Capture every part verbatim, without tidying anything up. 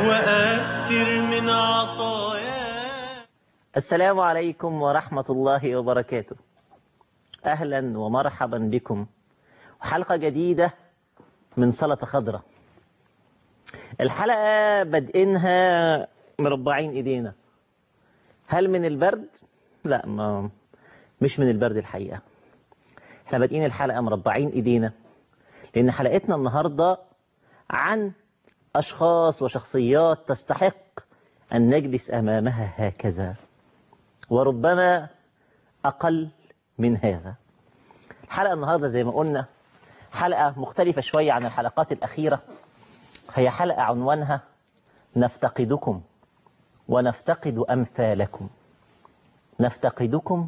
وأكثر من عطايا. السلام عليكم ورحمة الله وبركاته. أهلا ومرحبا بكم وحلقة جديدة من سلطة خضراء. الحلقة بدئنها مربعين إيدينا. هل من البرد؟ لا، ما مش من البرد الحقيقة. احنا بادئين الحلقة مربعين إيدينا لأن حلقتنا النهاردة عن أشخاص وشخصيات تستحق أن نجلس أمامها هكذا، وربما أقل من هذا. الحلقة النهاردة زي ما قلنا حلقة مختلفة شوية عن الحلقات الأخيرة. هي حلقة عنوانها نفتقدكم ونفتقد أمثالكم. نفتقدكم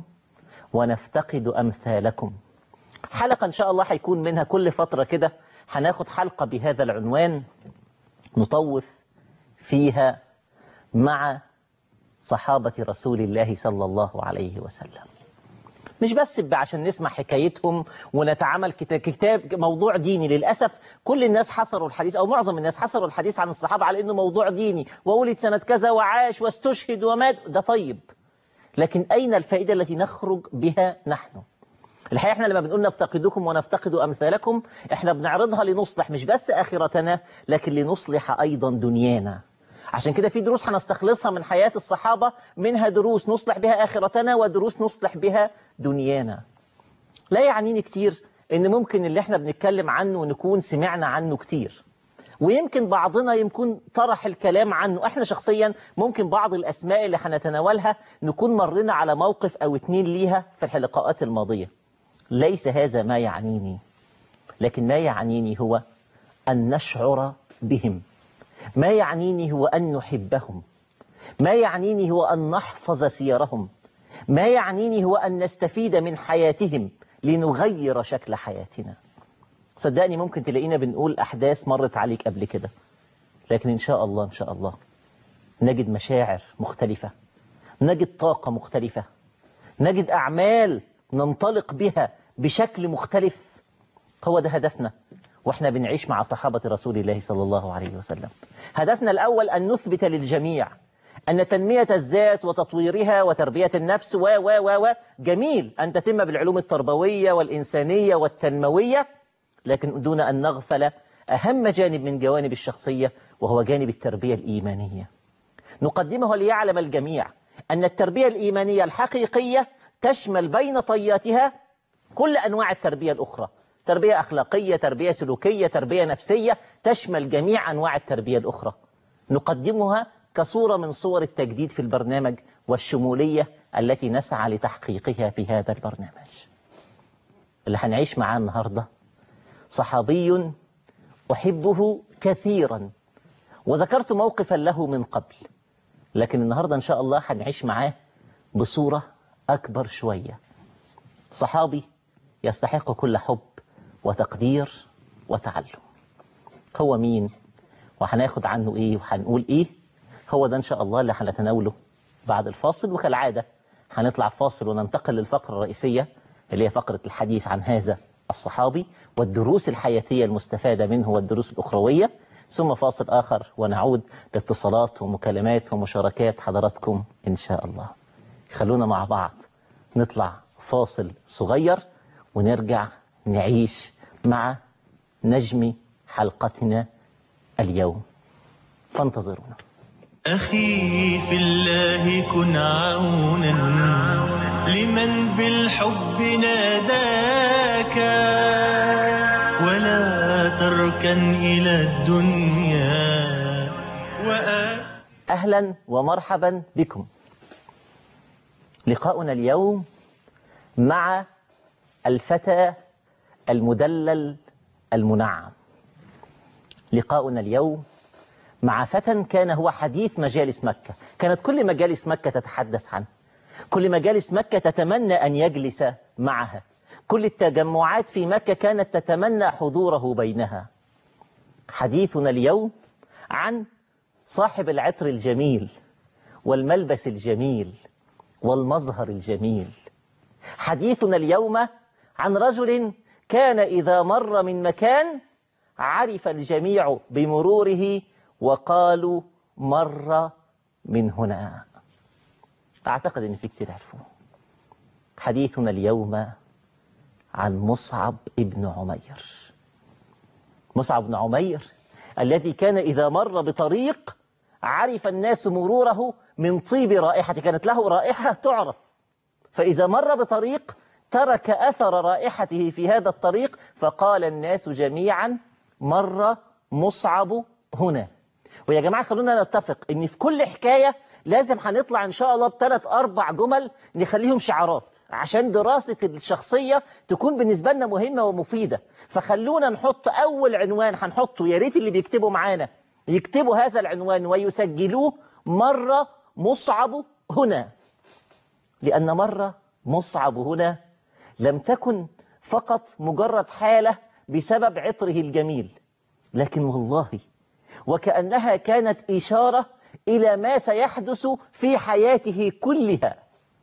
ونفتقد أمثالكم. حلقة إن شاء الله هيكون منها كل فترة كده هناخد حلقة بهذا العنوان نطوف فيها مع صحابة رسول الله صلى الله عليه وسلم. مش بس عشان نسمع حكايتهم ونتعامل كتاب موضوع ديني. للأسف كل الناس حصروا الحديث أو معظم الناس حصروا الحديث عن الصحابة على إنه موضوع ديني، وولد سنة كذا وعاش واستشهد ومات. ده طيب، لكن أين الفائدة التي نخرج بها نحن؟ الحقيقة احنا لما بنقول نفتقدكم ونفتقد أمثالكم احنا بنعرضها لنصلح مش بس آخرتنا لكن لنصلح أيضا دنيانا. عشان كده في دروس هنستخلصها من حياة الصحابة، منها دروس نصلح بها آخرتنا ودروس نصلح بها دنيانا. لا يعنيني كتير ان ممكن اللي احنا بنتكلم عنه نكون سمعنا عنه كتير، ويمكن بعضنا يمكن طرح الكلام عنه. احنا شخصيا ممكن بعض الأسماء اللي هنتناولها نكون مرنا على موقف أو اتنين ليها في اللقاءات الماضية. ليس هذا ما يعنيني، لكن ما يعنيني هو أن نشعر بهم. ما يعنيني هو أن نحبهم. ما يعنيني هو أن نحفظ سيرهم. ما يعنيني هو أن نستفيد من حياتهم لنغير شكل حياتنا. صدقني ممكن تلاقينا بنقول أحداث مرت عليك قبل كده، لكن إن شاء الله إن شاء الله نجد مشاعر مختلفة، نجد طاقة مختلفة، نجد أعمال ننطلق بها بشكل مختلف. هو ده هدفنا وإحنا بنعيش مع صحابة رسول الله صلى الله عليه وسلم. هدفنا الأول أن نثبت للجميع أن تنمية الذات وتطويرها وتربية النفس و و و و جميل أن تتم بالعلوم التربوية والإنسانية والتنموية، لكن دون أن نغفل أهم جانب من جوانب الشخصية وهو جانب التربية الإيمانية. نقدمه ليعلم الجميع أن التربية الإيمانية الحقيقية تشمل بين طياتها كل أنواع التربية الأخرى، تربية أخلاقية، تربية سلوكية، تربية نفسية، تشمل جميع أنواع التربية الأخرى. نقدمها كصورة من صور التجديد في البرنامج والشمولية التي نسعى لتحقيقها في هذا البرنامج. اللي هنعيش معاه النهاردة صحابي أحبه كثيرا، وذكرت موقفا له من قبل، لكن النهاردة إن شاء الله هنعيش معاه بصورة أكبر شوية. صحابي يستحق كل حب وتقدير وتعلم. هو مين وهناخد عنه إيه وهنقول إيه؟ هو ده إن شاء الله اللي هنتناوله بعد الفاصل. وكالعادة هنطلع فاصل وننتقل للفقرة الرئيسية اللي هي فقرة الحديث عن هذا الصحابي والدروس الحياتية المستفادة منه والدروس الأخروية، ثم فاصل آخر ونعود لاتصالات ومكالمات ومشاركات حضراتكم إن شاء الله. خلونا مع بعض نطلع فاصل صغير ونرجع نعيش مع نجم حلقتنا اليوم، فانتظرونا. أخي في الله كن عونا لمن بالحب ناداك، ولا تركن إلى الدنيا وأ... أهلا ومرحبا بكم. لقاؤنا اليوم مع الفتى المدلل المنعم. لقاؤنا اليوم مع فتى كان هو حديث مجالس مكة. كانت كل مجالس مكة تتحدث عنه، كل مجالس مكة تتمنى أن يجلس معها، كل التجمعات في مكة كانت تتمنى حضوره بينها. حديثنا اليوم عن صاحب العطر الجميل والملبس الجميل والمظهر الجميل. حديثنا اليوم عن رجل كان إذا مر من مكان عرف الجميع بمروره وقالوا مر من هنا. أعتقد أن في كتير عرفوه. حديثنا اليوم عن مصعب ابن عمير. مصعب بن عمير الذي كان إذا مر بطريق عرف الناس مروره من طيب رائحة، كانت له رائحة تعرف، فإذا مر بطريق ترك أثر رائحته في هذا الطريق، فقال الناس جميعا مر مصعب هنا. ويا جماعة خلونا نتفق ان في كل حكاية لازم هنطلع ان شاء الله بثلاث اربع جمل نخليهم شعارات عشان دراسة الشخصية تكون بالنسبة لنا مهمة ومفيدة. فخلونا نحط اول عنوان هنحطه، يا ريت اللي بيكتبوا معانا يكتبوا هذا العنوان ويسجلوه، مر مصعب هنا. لأن مر مصعب هنا لم تكن فقط مجرد حالة بسبب عطره الجميل، لكن والله وكأنها كانت إشارة إلى ما سيحدث في حياته كلها.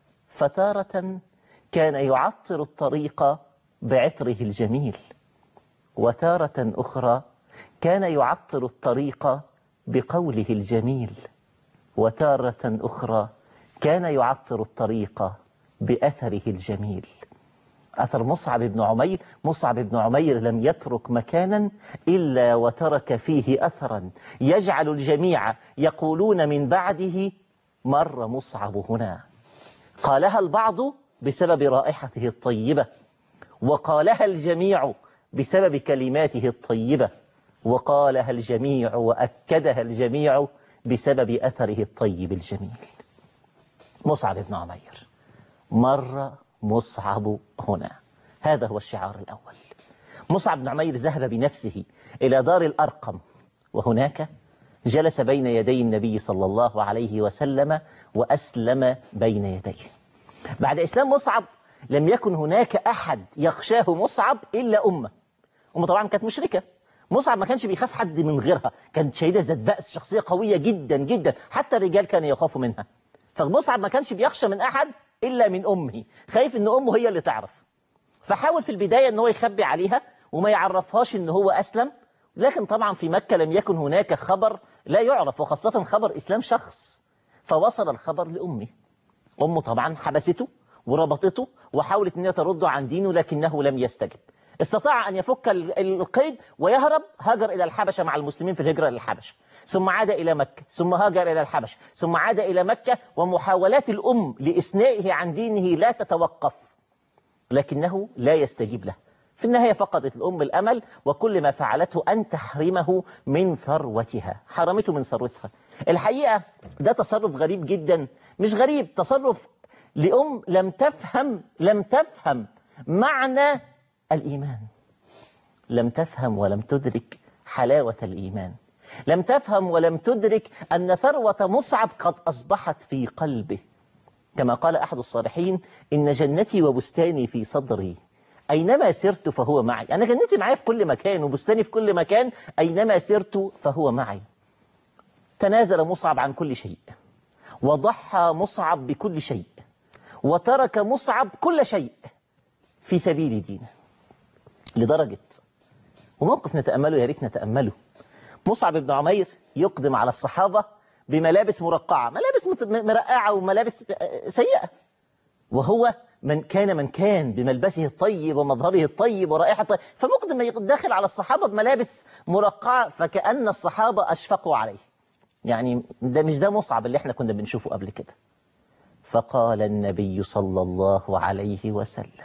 فتارة كان يعطر الطريق بعطره الجميل، وتارة أخرى كان يعطر الطريق بقوله الجميل، وتارة أخرى كان يعطر الطريق بأثره الجميل. أثر مصعب بن عمير، مصعب بن عمير لم يترك مكانا إلا وترك فيه أثرا يجعل الجميع يقولون من بعده مر مصعب هنا. قالها البعض بسبب رائحته الطيبة، وقالها الجميع بسبب كلماته الطيبة، وقالها الجميع وأكدها الجميع بسبب أثره الطيب الجميل. مصعب بن عمير، مر مصعب هنا، هذا هو الشعار الأول. مصعب بن عمير ذهب بنفسه إلى دار الأرقم، وهناك جلس بين يدي النبي صلى الله عليه وسلم وأسلم بين يديه. بعد إسلام مصعب لم يكن هناك أحد يخشاه مصعب إلا أمه. أمه طبعا كانت مشركة، مصعب ما كانش بيخاف حد من غيرها، كانت شهيدة ذات بأس، شخصية قوية جدا جدا، حتى الرجال كانوا يخافوا منها. فمصعب ما كانش بيخشى من أحد إلا من أمه، خايف إن أمه هي اللي تعرف. فحاول في البداية إن هو يخبي عليها وما يعرفهاش إن هو أسلم، لكن طبعا في مكة لم يكن هناك خبر لا يعرف، وخاصة خبر إسلام شخص. فوصل الخبر لأمه، أمه طبعا حبسته وربطته وحاولت أن ترده عن دينه، لكنه لم يستجب. استطاع أن يفك القيد ويهرب، هاجر إلى الحبشة مع المسلمين في الهجرة إلى الحبشة، ثم عاد إلى مكة، ثم هاجر إلى الحبشة، ثم عاد إلى مكة، ومحاولات الأم لإثنائه عن دينه لا تتوقف، لكنه لا يستجيب له. في النهاية فقدت الأم الأمل، وكل ما فعلته أن تحرمه من ثروتها، حرمته من ثروتها. الحقيقة ده تصرف غريب جدا، مش غريب، تصرف لأم لم تفهم لم تفهم معنى الإيمان، لم تفهم ولم تدرك حلاوة الإيمان، لم تفهم ولم تدرك أن ثروة مصعب قد أصبحت في قلبه. كما قال أحد الصالحين: إن جنتي وبستاني في صدري، أينما سرت فهو معي. أنا جنتي معي في كل مكان وبستاني في كل مكان، أينما سرت فهو معي. تنازل مصعب عن كل شيء، وضحى مصعب بكل شيء، وترك مصعب كل شيء في سبيل دينه. لدرجة، وموقف نتأمله، يا ريت نتأمله، مصعب بن عمير يقدم على الصحابة بملابس مرقعة، ملابس مرقعة وملابس سيئة، وهو من كان من كان بملبسه الطيب ومظهره الطيب ورائحة الطيب، فمقدم داخل على الصحابة بملابس مرقعة، فكأن الصحابة أشفقوا عليه. يعني ده مش ده مصعب اللي احنا كنا بنشوفه قبل كده. فقال النبي صلى الله عليه وسلم،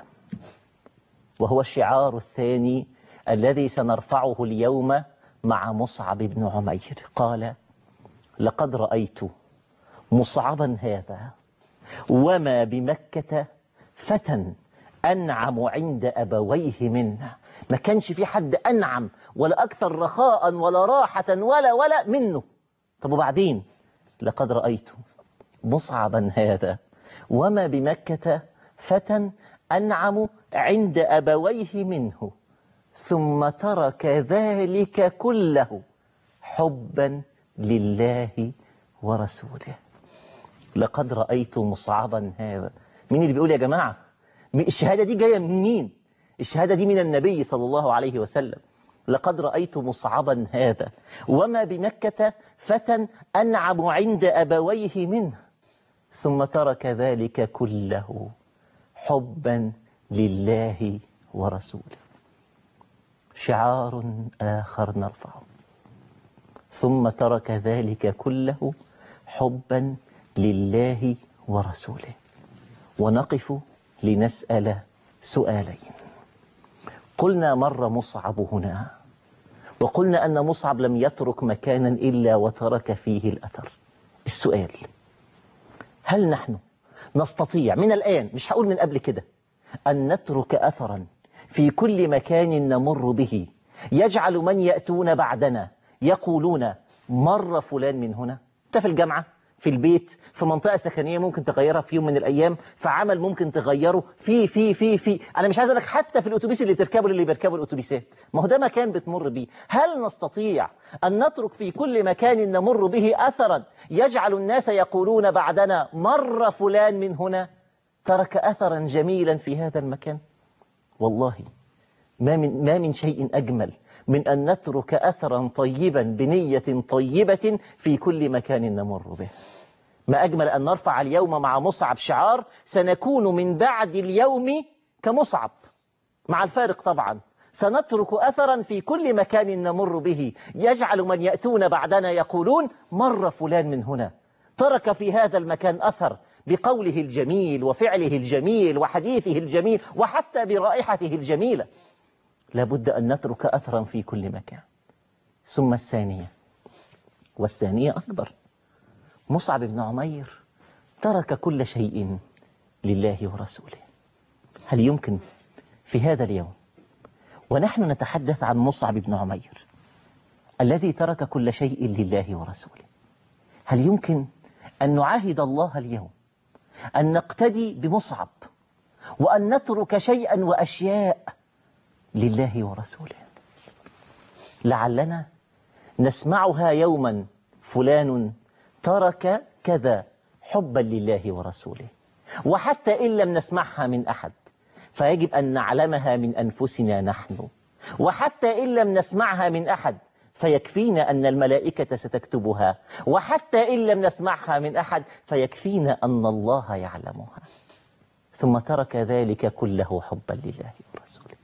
وهو الشعار الثاني الذي سنرفعه اليوم مع مصعب بن عمير، قال: لقد رأيت مصعبا هذا وما بمكة فتى أنعم عند أبويه منا. ما كانش في حد أنعم ولا أكثر رخاء ولا راحة ولا ولا منه. طب وبعدين؟ لقد رأيت مصعبا هذا وما بمكة فتى أنعم عند أبويه منه، ثم ترك ذلك كله حبا لله ورسوله. لقد رأيت مصعبا هذا. مين اللي بيقول يا جماعة؟ الشهادة دي جاية من مين؟ الشهادة دي من النبي صلى الله عليه وسلم. لقد رأيت مصعبا هذا وما بمكة فتى أنعم عند أبويه منه، ثم ترك ذلك كله حبا لله ورسوله. شعار آخر نرفعه. ثم ترك ذلك كله حبا لله ورسوله. ونقف لنسأل سؤالين. قلنا مر مصعب هنا، وقلنا أن مصعب لم يترك مكانا إلا وترك فيه الأثر. السؤال: هل نحن نستطيع من الآن، مش هقول من قبل كده، أن نترك أثرا في كل مكان نمر به يجعل من يأتون بعدنا يقولون مر فلان من هنا؟ أنت في الجامعة، في البيت، في منطقة سكنية ممكن تغيرها في يوم من الأيام، في عمل ممكن تغيره، في في في في أنا مش عايز أقول لك حتى في الأتوبيس اللي تركبه اللي بيركبوا الأتوبيسات، ما هو ده مكان بتمر بيه. هل نستطيع أن نترك في كل مكان نمر به أثرا يجعل الناس يقولون بعدنا مر فلان من هنا؟ ترك أثرا جميلا في هذا المكان. والله ما من ما من شيء أجمل من أن نترك أثرا طيبا بنية طيبة في كل مكان نمر به. ما أجمل أن نرفع اليوم مع مصعب شعار: سنكون من بعد اليوم كمصعب، مع الفارق طبعا سنترك أثرا في كل مكان نمر به يجعل من يأتون بعدنا يقولون مر فلان من هنا. ترك في هذا المكان أثر بقوله الجميل وفعله الجميل وحديثه الجميل وحتى برائحته الجميلة. لابد أن نترك أثرا في كل مكان. ثم الثانية، والثانية أكبر. مصعب بن عمير ترك كل شيء لله ورسوله. هل يمكن في هذا اليوم ونحن نتحدث عن مصعب بن عمير الذي ترك كل شيء لله ورسوله، هل يمكن أن نعاهد الله اليوم أن نقتدي بمصعب وأن نترك شيئا وأشياء لله ورسوله؟ لعلنا نسمعها يوما: فلان ترك كذا حبا لله ورسوله. وحتى إن لم نسمعها من أحد فيجب أن نعلمها من أنفسنا نحن، وحتى إن لم نسمعها من أحد فيكفينا أن الملائكة ستكتبها، وحتى إن لم نسمعها من أحد فيكفينا أن الله يعلمها. ثم ترك ذلك كله حبا لله ورسوله.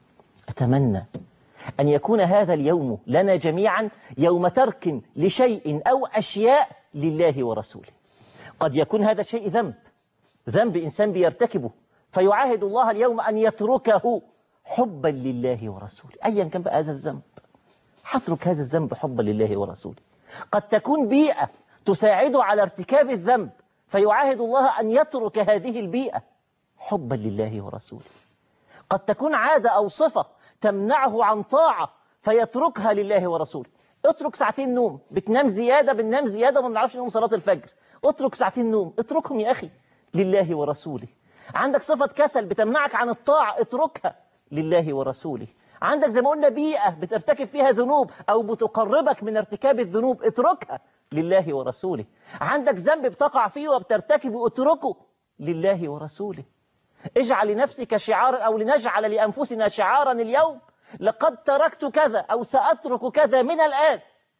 أتمنى أن يكون هذا اليوم لنا جميعا يوم ترك لشيء أو أشياء لله ورسوله. قد يكون هذا الشيء ذنب، ذنب إنسان بيرتكبه، فيعاهد الله اليوم أن يتركه حبا لله ورسوله. أيا كان بقى هذا الذنب، هترك هذا الذنب حبا لله ورسوله. قد تكون بيئة تساعد على ارتكاب الذنب، فيعاهد الله أن يترك هذه البيئة حبا لله ورسوله. قد تكون عادة أو صفة تمنعه عن طاعة فيتركها لله ورسوله. اترك ساعتين نوم، بتنام زيادة، بننام زيادة، ما بنعرفش نقوم صلاة الفجر. اترك ساعتين نوم، اتركهم يا أخي لله ورسوله. عندك صفة كسل بتمنعك عن الطاعة، اتركها لله ورسوله. عندك زي ما قلنا بيئة بترتكب فيها ذنوب أو بتقربك من ارتكاب الذنوب، اتركها لله ورسوله. عندك ذنب بتقع فيه وبترتكبه، اتركه لله ورسوله. اجعل لنفسك شعارا أو لنجعل لأنفسنا شعارا اليوم: لقد تركت كذا أو سأترك كذا من الآن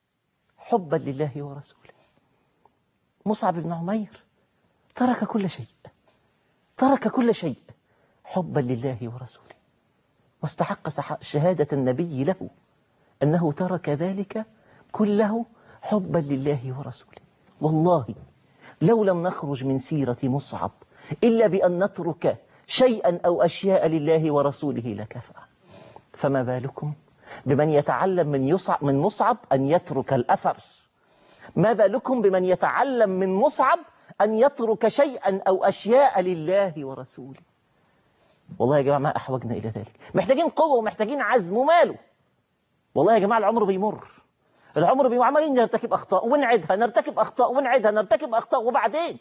حبا لله ورسوله. مصعب بن عمير ترك كل شيء، ترك كل شيء حبا لله ورسوله، واستحق شهادة النبي له أنه ترك ذلك كله حبا لله ورسوله. والله لو لم نخرج من سيرة مصعب إلا بأن نترك شيئا أو أشياء لله ورسوله لكفى، فما بالكم بمن يتعلم من يصعب من مصعب أن يترك الأثر؟ ما بالكم بمن يتعلم من مصعب أن يترك شيئا أو أشياء لله ورسوله؟ والله يا جماعة ما أحوجنا إلى ذلك. محتاجين قوة ومحتاجين عزم، وماله. والله يا جماعة العمر بيمر، العمر بيمر، عمالين نرتكب أخطاء ونعيدها، نرتكب أخطاء ونعيدها، نرتكب أخطاء، وبعدين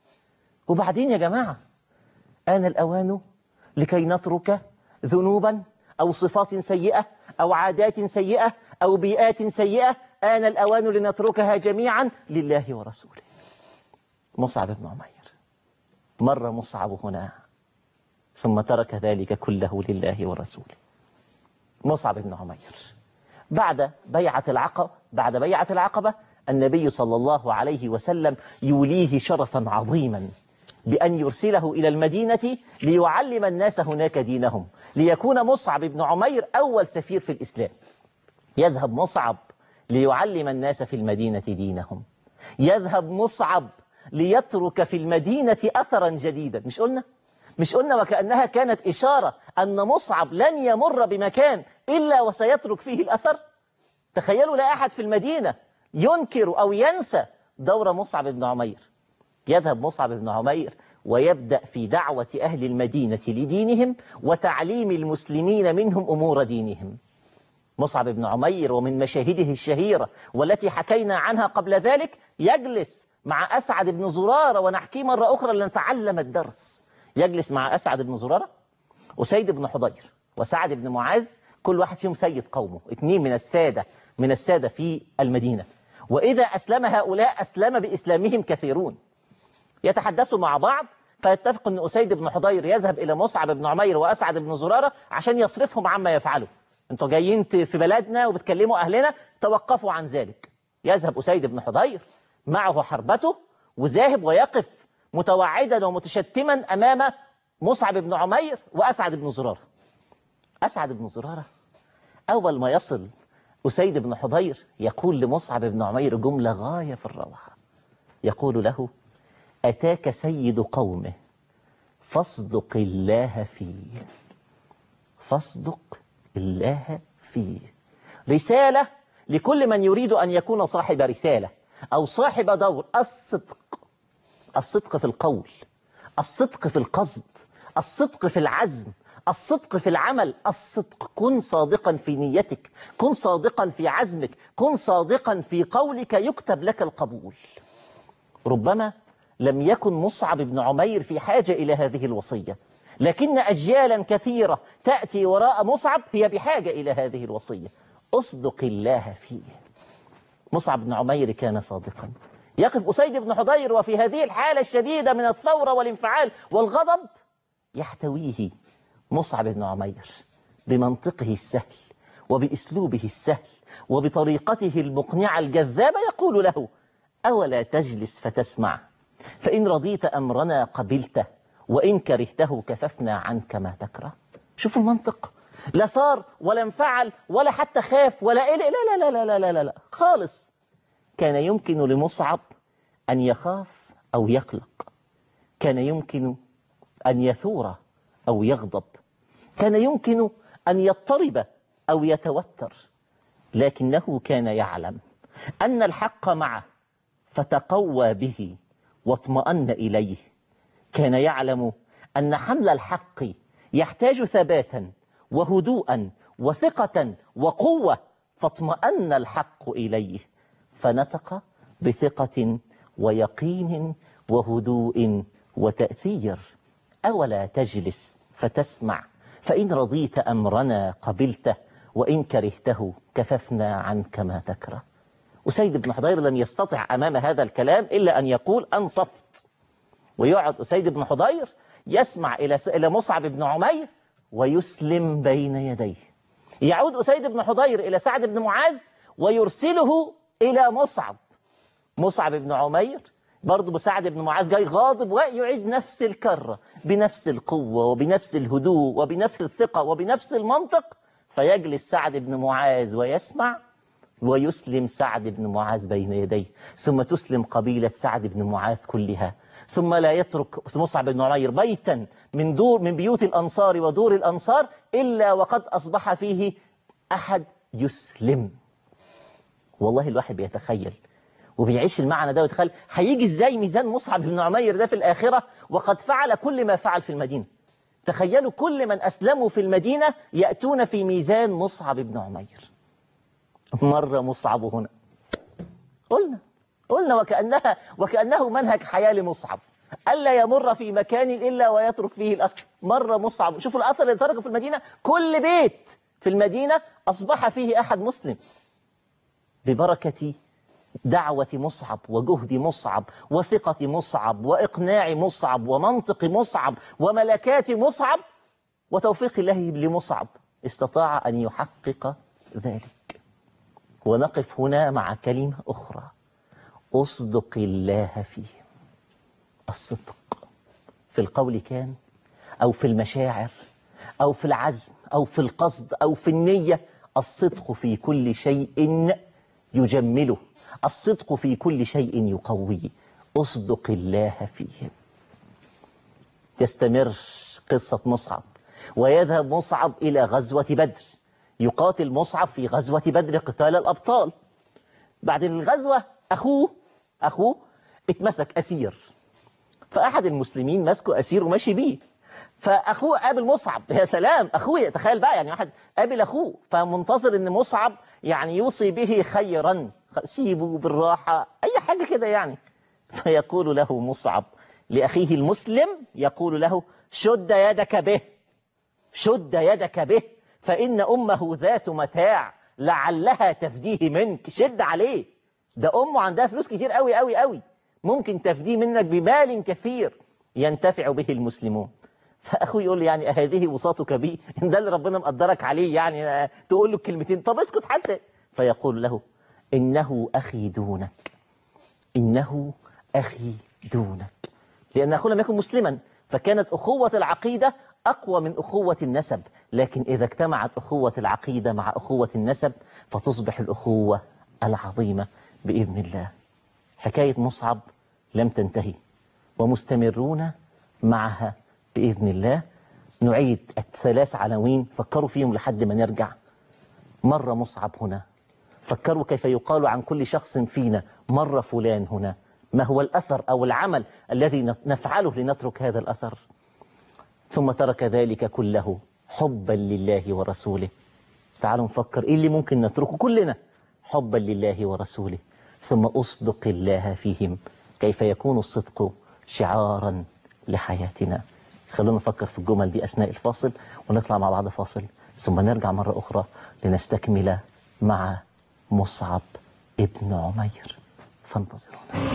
وبعدين يا جماعة آن الأوان لكي نترك ذنوبا أو صفات سيئة أو عادات سيئة أو بيئات سيئة. آن الأوان لنتركها جميعا لله ورسوله. مصعب بن عمير مر مصعب هنا ثم ترك ذلك كله لله ورسوله. مصعب بن عمير بعد بيعة العقبة بعد بيعة العقبة النبي صلى الله عليه وسلم يوليه شرفا عظيما بأن يرسله إلى المدينة ليعلم الناس هناك دينهم، ليكون مصعب بن عمير أول سفير في الإسلام. يذهب مصعب ليعلم الناس في المدينة دينهم، يذهب مصعب ليترك في المدينة أثرا جديدا. مش قلنا مش قلنا وكأنها كانت إشارة أن مصعب لن يمر بمكان إلا وسيترك فيه الأثر. تخيلوا لا أحد في المدينة ينكر أو ينسى دور مصعب بن عمير. يذهب مصعب بن عمير ويبدأ في دعوة أهل المدينة لدينهم وتعليم المسلمين منهم أمور دينهم. مصعب بن عمير ومن مشاهده الشهيرة والتي حكينا عنها قبل ذلك، يجلس مع أسعد بن زرارة، ونحكي مرة أخرى لنتعلم الدرس. يجلس مع أسعد بن زرارة وسيد بن حضير وسعد بن معاذ، كل واحد فيهم سيد قومه، اثنين من السادة من السادة في المدينة. وإذا أسلم هؤلاء أسلم بإسلامهم كثيرون. يتحدثوا مع بعض فيتفق أن أسيد بن حضير يذهب إلى مصعب بن عمير وأسعد بن زرارة عشان يصرفهم عما يفعلوا. انتوا جايين في بلدنا وبتكلموا أهلنا، توقفوا عن ذلك. يذهب أسيد بن حضير معه حربته وذاهب ويقف متوعدا ومتشتما أمام مصعب بن عمير وأسعد بن زرارة. أسعد بن زرارة أول ما يصل أسيد بن حضير يقول لمصعب بن عمير جملة غاية في الروعة. يقول له: أتاك سيد قومه فاصدق الله فيه. فاصدق الله فيه. رسالة لكل من يريد أن يكون صاحب رسالة أو صاحب دور. الصدق، الصدق في القول، الصدق في القصد، الصدق في العزم، الصدق في العمل. الصدق، كن صادقا في نيتك، كن صادقا في عزمك، كن صادقا في قولك، يكتب لك القبول. ربما لم يكن مصعب بن عمير في حاجة إلى هذه الوصية، لكن أجيالا كثيرة تأتي وراء مصعب هي بحاجة إلى هذه الوصية. أصدق الله فيه. مصعب بن عمير كان صادقا. يقف أسيد بن حضير وفي هذه الحالة الشديدة من الثورة والانفعال والغضب يحتويه مصعب بن عمير بمنطقه السهل وبأسلوبه السهل وبطريقته المقنعة الجذابة. يقول له: أولا تجلس فتسمع، فإن رضيت أمرنا قبلته وإن كرهته كففنا عنك ما تكره. شوفوا المنطق، لا صار ولا انفعل ولا حتى خاف ولا إيه، لا لا لا لا لا لا لا خالص. كان يمكن لمصعب أن يخاف أو يقلق، كان يمكن أن يثور أو يغضب، كان يمكن أن يضطرب أو يتوتر، لكنه كان يعلم أن الحق معه فتقوى به واطمأن إليه. كان يعلم أن حمل الحق يحتاج ثباتا وهدوءا وثقة وقوة، فاطمأن الحق إليه فنطق بثقة ويقين وهدوء وتأثير. أولا تجلس فتسمع، فإن رضيت أمرنا قبلته وإن كرهته كففنا عنك ما تكره. أسيد بن حضير لم يستطع أمام هذا الكلام إلا أن يقول أنصفت. ويقعد أسيد بن حضير يسمع إلى إلى مصعب بن عمير ويسلم بين يديه. يعود أسيد بن حضير إلى سعد بن معاذ ويرسله إلى مصعب. مصعب بن عمير برضه بسعد بن معاذ جاي غاضب ويعيد نفس الكرة بنفس القوة وبنفس الهدوء وبنفس الثقة وبنفس المنطق. فيجلس سعد بن معاذ ويسمع ويسلم سعد بن معاذ بين يديه، ثم تسلم قبيلة سعد بن معاذ كلها. ثم لا يترك مصعب بن عمير بيتا من دور من بيوت الأنصار ودور الأنصار إلا وقد أصبح فيه أحد يسلم. والله الواحد بيتخيل وبيعيش المعنى ده ويتخيل هيجي ازاي ميزان مصعب بن عمير ده في الآخرة وقد فعل كل ما فعل في المدينة. تخيلوا كل من أسلموا في المدينة يأتون في ميزان مصعب بن عمير. مرة مصعب هنا، قلنا قلنا وكأنها وكأنه منهج حياة لمصعب، ألا يمر في مكان إلا ويترك فيه الأثر. مرة مصعب، شوفوا الأثر اللي تركه في المدينة، كل بيت في المدينة أصبح فيه أحد مسلم ببركة دعوة مصعب وجهد مصعب وثقة مصعب وإقناع مصعب ومنطق مصعب وملكات مصعب وتوفيق الله لمصعب، استطاع أن يحقق ذلك. ونقف هنا مع كلمة أخرى: أصدق الله فيه. الصدق في القول كان، أو في المشاعر، أو في العزم، أو في القصد، أو في النية. الصدق في كل شيء يجمله، الصدق في كل شيء يقويه. أصدق الله فيه. تستمر قصة مصعب، ويذهب مصعب إلى غزوة بدر، يقاتل مصعب في غزوة بدر قتال الأبطال. بعد الغزوة أخوه أخوه اتمسك أسير، فأحد المسلمين مسكه أسير وماشي بيه، فأخوه قابل مصعب. يا سلام، أخوه، تخيل بقى، يعني واحد قابل أخوه فمنتظر إن مصعب يعني يوصي به خيرا، سيبه بالراحة، أي حاجة كده يعني. فيقول له مصعب لأخيه المسلم، يقول له: شد يدك به، شد يدك به، فإن أمه ذات متاع لعلها تفديه منك. شد عليه، ده أمه عندها فلوس كتير قوي قوي قوي، ممكن تفديه منك بمال كثير ينتفع به المسلمون. فأخوه يقول له: يعني هذه وصاتك بي؟ إن ده اللي ربنا مقدرك عليه يعني تقول له كلمتين؟ طب اسكت حتى. فيقول له: إنه أخي دونك، إنه أخي دونك، لأن أخوه لم يكن مسلما، فكانت أخوة العقيدة أقوى من أخوة النسب. لكن إذا اجتمعت أخوة العقيدة مع أخوة النسب فتصبح الأخوة العظيمة بإذن الله. حكاية مصعب لم تنتهي، ومستمرون معها بإذن الله. نعيد الثلاث عناوين، فكروا فيهم لحد ما نرجع. مرة مصعب هنا، فكروا كيف يقال عن كل شخص فينا مرة فلان هنا. ما هو الأثر أو العمل الذي نفعله لنترك هذا الأثر؟ ثم ترك ذلك كله حبا لله ورسوله. تعالوا نفكر إيه اللي ممكن نتركه كلنا حبا لله ورسوله. ثم أصدق الله فيهم، كيف يكون الصدق شعارا لحياتنا. خلونا نفكر في الجمل دي أثناء الفاصل، ونطلع مع بعض فاصل، ثم نرجع مرة أخرى لنستكمل مع مصعب ابن عمير. فانتظرونا.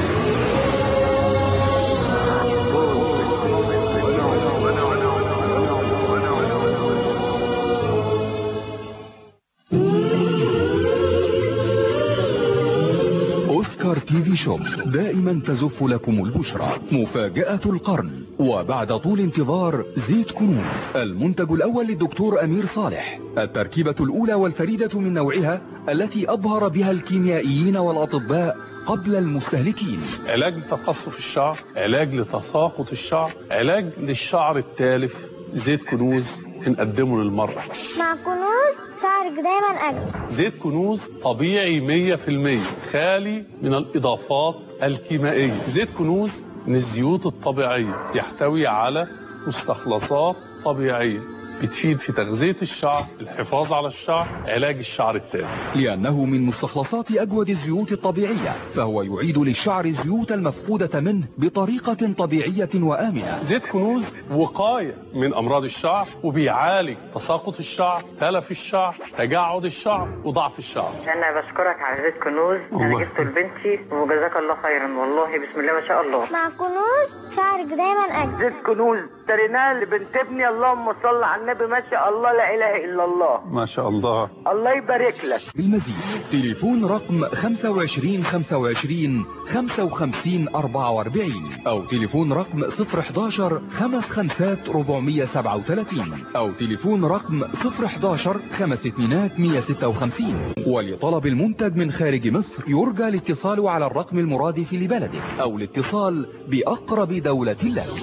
أوسكار تي في شوب دائما تزف لكم البشرى. مفاجأة القرن، وبعد طول انتظار زيت كنوز، المنتج الأول للدكتور أمير صالح، التركيبة الأولى والفريدة من نوعها التي أبهر بها الكيميائيين والأطباء قبل المستهلكين. علاج لتقصف الشعر، علاج لتساقط الشعر، علاج للشعر التالف. زيت كنوز بنقدمه للمرأة. مع كنوز شعرك دايما أجمل. زيت كنوز طبيعي مية في المية، خالي من الإضافات الكيميائية. زيت كنوز من الزيوت الطبيعية، يحتوي على مستخلصات طبيعية بتفيد في تغذية الشعر، الحفاظ على الشعر، علاج الشعر التالف. لأنه من مستخلصات أجود الزيوت الطبيعية، فهو يعيد للشعر الزيوت المفقودة منه بطريقة طبيعية وآمنة. زيت كنوز وقاية من أمراض الشعر، وبيعالج تساقط الشعر، تلف الشعر، تجعد الشعر، وضعف الشعر. أنا بشكرك على زيت كنوز، أنا جبته لبنتي وجزاك الله خيرا، والله بسم الله ما شاء الله. مع كنوز شعرك دايما أجمل. زيت كنوز اشتريناه لبنت ابني، اللهم صل على النبي، ما شاء الله، لا اله الا الله، ما شاء الله، الله يبارك لك. بالمزيد تليفون رقم خمسة وعشرين خمسة وعشرين خمسة وخمسين أربعة وأربعين، او تليفون رقم صفر حداشر خمس خمسات أربعمية سبعة وثلاثين، او تليفون رقم صفر حداشر خمس اتنينات مية ستة وخمسين. ولطلب المنتج من خارج مصر يرجى الاتصال على الرقم المرادف لبلدك، او الاتصال بأقرب دولة لك.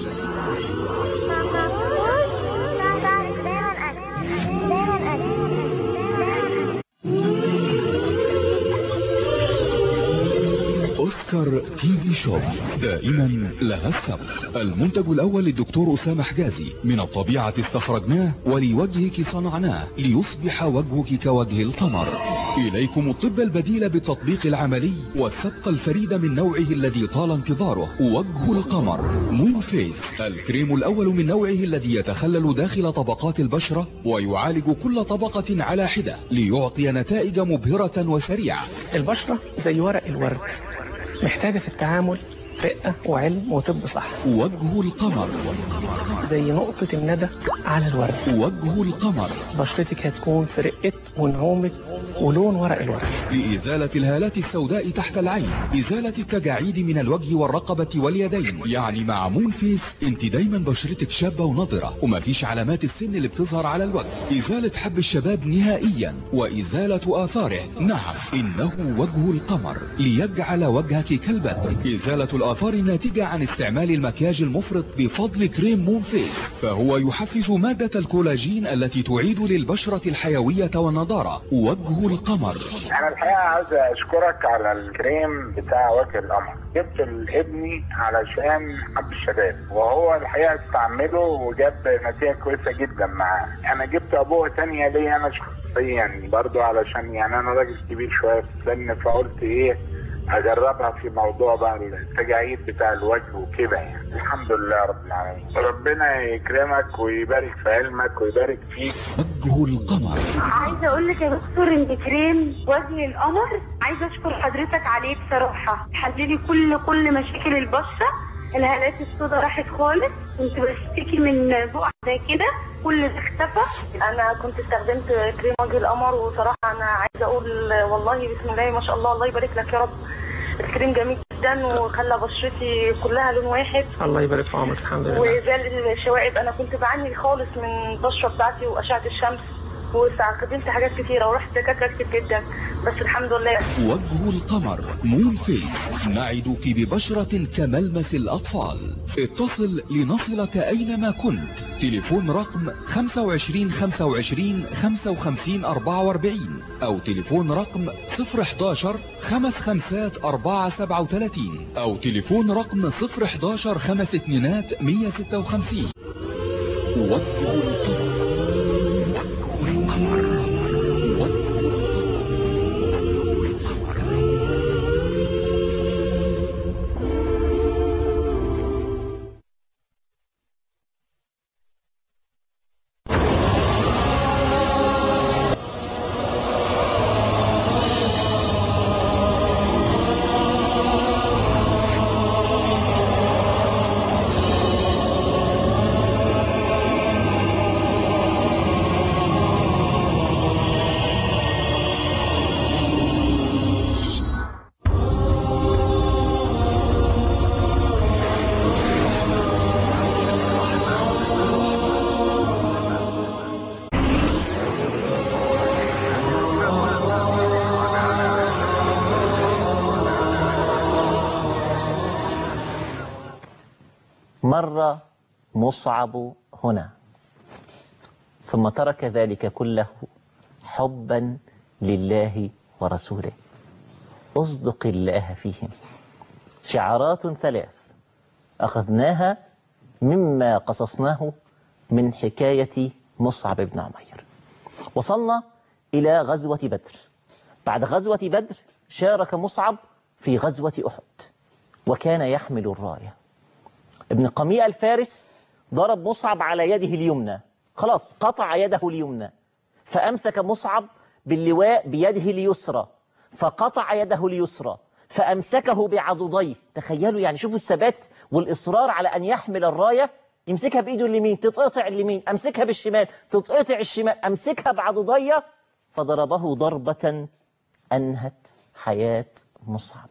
أوسكار تي في شوب دائما لها السبق. المنتج الأول للدكتور أسامة حجازي، من الطبيعة استخرجناه ولوجهك صنعناه ليصبح وجهك كوجه القمر. إليكم الطب البديل بالتطبيق العملي والسبق الفريد من نوعه الذي طال انتظاره، وجه القمر مون فيس، الكريم الأول من نوعه الذي يتخلل داخل طبقات البشرة ويعالج كل طبقة على حدة ليعطي نتائج مبهرة وسريعة. البشرة زي ورق الورد، محتاجة في التعامل رقة وعلم وطب صح. وجه القمر زي نقطة الندى على الورد. وجه القمر بشرتك هتكون في رقة ونعومة ولون ورق الورد. لإزالة الهالات السوداء تحت العين، إزالة التجاعيد من الوجه والرقبة واليدين. يعني مع مون فيس انت دايما بشرتك شابة ونضرة ومفيش علامات السن اللي بتظهر على الوجه. إزالة حب الشباب نهائيا وإزالة آثاره. نعم إنه وجه القمر ليجعل وجهك كالبدر. إزالة الآثار الناتجة عن استعمال المكياج المفرط بفضل كريم مون فيس، فهو يحفز مادة الكولاجين التي تعيد للبشرة الحيوية والنضارة. وجه القمر. أنا الحقيقة عايز أشكرك على الكريم بتاع وجه القمر. جبت لابني علشان حب الشباب وهو الحقيقة استعمله وجاب نتيجة كويسة جدا معاه. أنا جبت أبوه تانية ليه أنا شخصيا برضو علشان يعني أنا راجل كبير شوية في السن، فقلت إيه أجربها في موضوع بقى التجاعيد بتاع الوجه وكده يعني. الحمد لله رب العالمين. ربنا يكرمك ويبارك في علمك ويبارك فيك. وجه القمر. عايزه اقول لك يا دكتور ان كريم وجه القمر عايزه اشكر حضرتك عليه بصراحه. حللي كل كل مشاكل البشره، الهالات السوداء راحت خالص، كنت بشتكي من بقع زي كده كل ده اختفى. انا كنت استخدمت كريم وجه القمر وصراحه انا عايزه اقول والله بسم الله ما شاء الله، الله يبارك لك يا رب. الكريم جميل جدا وخلى بشرتي كلها لون واحد. الله يبارك في عمرك. الحمد لله. وزال الشوائب، انا كنت بعاني خالص من البشره بتاعتي واشعه الشمس واستخدمت حاجات كتيره ورحت دكاتره كتير جدا بس الحمد لله. وجه القمر مون فيس. نعدك ببشرة كملمس الأطفال. اتصل لنصلك أينما كنت. تليفون رقم خمسة وعشرين خمسة وعشرين خمسة وخمسين أربعة وأربعين أو تليفون رقم صفر حداشر خمس خمسات أربعة سبعة وثلاثين أو تليفون رقم صفر حداشر خمس اتنينات مية ستة وخمسين. وجه القمر. مر مصعب هنا ثم ترك ذلك كله حبا لله ورسوله. اصدق الله فيهم. شعارات ثلاث أخذناها مما قصصناه من حكاية مصعب بن عمير. وصلنا إلى غزوة بدر. بعد غزوة بدر شارك مصعب في غزوة أحد وكان يحمل الراية. ابن قميء الفارس ضرب مصعب على يده اليمنى، خلاص قطع يده اليمنى، فأمسك مصعب باللواء بيده اليسرى فقطع يده اليسرى فأمسكه بعضديه. تخيلوا يعني، شوفوا الثبات والإصرار على أن يحمل الراية. يمسكها بإيده اليمين تتقطع اليمين، أمسكها بالشمال تتقطع الشمال، أمسكها بعضديه. فضربه ضربة أنهت حياة مصعب.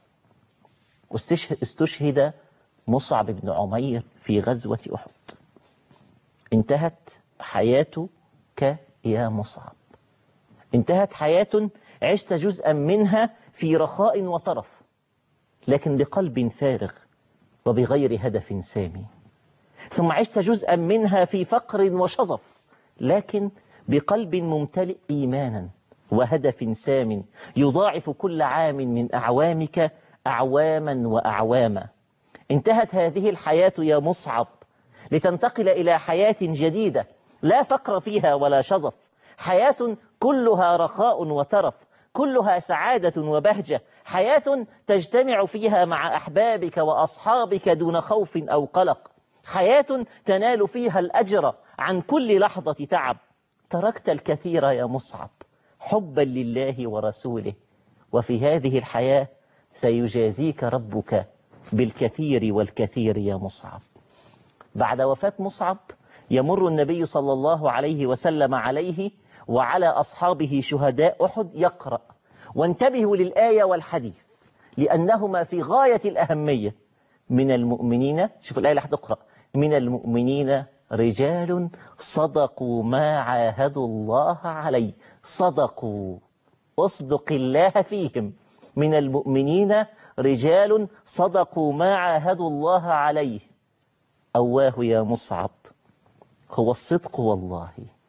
استشهد مصعب بن عمير في غزوة أحد. انتهت حياتك يا مصعب، انتهت حياة عشت جزءا منها في رخاء وطرف، لكن بقلب فارغ وبغير هدف سامي. ثم عشت جزءا منها في فقر وشظف، لكن بقلب ممتلئ إيمانا وهدف سام يضاعف كل عام من أعوامك أعواما وأعواما. انتهت هذه الحياة يا مصعب لتنتقل إلى حياة جديدة لا فقر فيها ولا شظف، حياة كلها رخاء وترف، كلها سعادة وبهجة، حياة تجتمع فيها مع أحبابك وأصحابك دون خوف أو قلق، حياة تنال فيها الأجر عن كل لحظة تعب. تركت الكثير يا مصعب حبا لله ورسوله، وفي هذه الحياة سيجازيك ربك بالكثير والكثير يا مصعب. بعد وفاة مصعب يمر النبي صلى الله عليه وسلم عليه وعلى أصحابه شهداء أحد يقرأ، وانتبهوا للآية والحديث لأنهما في غاية الأهمية. من المؤمنين، شوف الآية اللي هتقرأ، من المؤمنين رجال صدقوا ما عاهدوا الله عليه. صدقوا، أصدق الله فيهم. من المؤمنين رجال صدقوا ما عاهدوا الله عليه. أواه يا مصعب هو الصدق والله.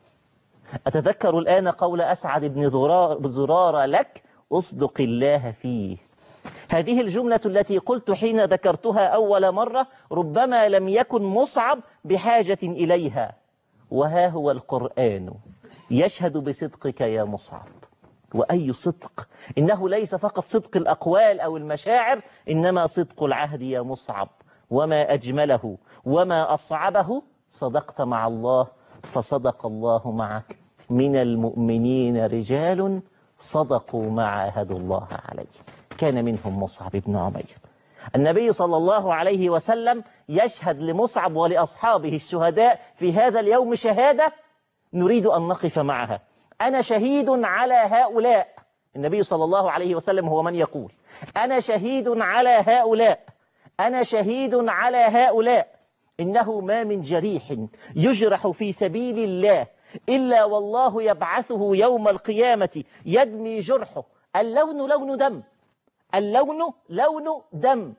أتذكر الآن قول أسعد بن زرارة لك أصدق الله فيه. هذه الجملة التي قلت حين ذكرتها أول مرة ربما لم يكن مصعب بحاجة إليها، وها هو القرآن يشهد بصدقك يا مصعب. وأي صدق؟ إنه ليس فقط صدق الأقوال أو المشاعر، إنما صدق العهد يا مصعب. وما أجمله وما أصعبه، صدقت مع الله فصدق الله معك. من المؤمنين رجال صدقوا ما عاهدوا الله عليه. كان منهم مصعب بن عمير. النبي صلى الله عليه وسلم يشهد لمصعب ولأصحابه الشهداء في هذا اليوم شهادة نريد أن نقف معها. أنا شهيد على هؤلاء. النبي صلى الله عليه وسلم هو من يقول أنا شهيد على هؤلاء، أنا شهيد على هؤلاء. إنه ما من جريح يجرح في سبيل الله إلا والله يبعثه يوم القيامة يدمي جرحه. اللون لون دم، اللون لون دم،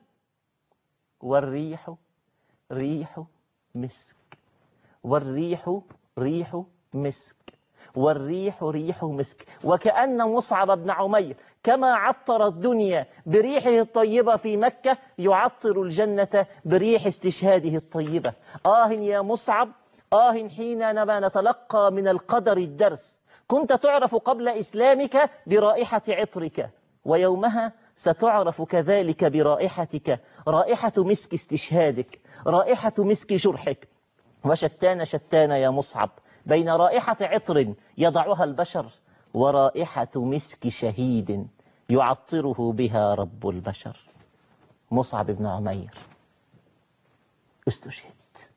والريح ريح مسك، والريح ريح مسك، والريح ريح مسك. وكأن مصعب بن عمير كما عطر الدنيا بريحه الطيبة في مكة يعطر الجنة بريح استشهاده الطيبة. آه يا مصعب، آه حينما نتلقى من القدر الدرس. كنت تعرف قبل إسلامك برائحة عطرك، ويومها ستعرف كذلك برائحتك، رائحة مسك استشهادك، رائحة مسك جرحك. وشتان شتان يا مصعب بين رائحة عطر يضعها البشر ورائحة مسك شهيد يعطره بها رب البشر. مصعب بن عمير استشهد،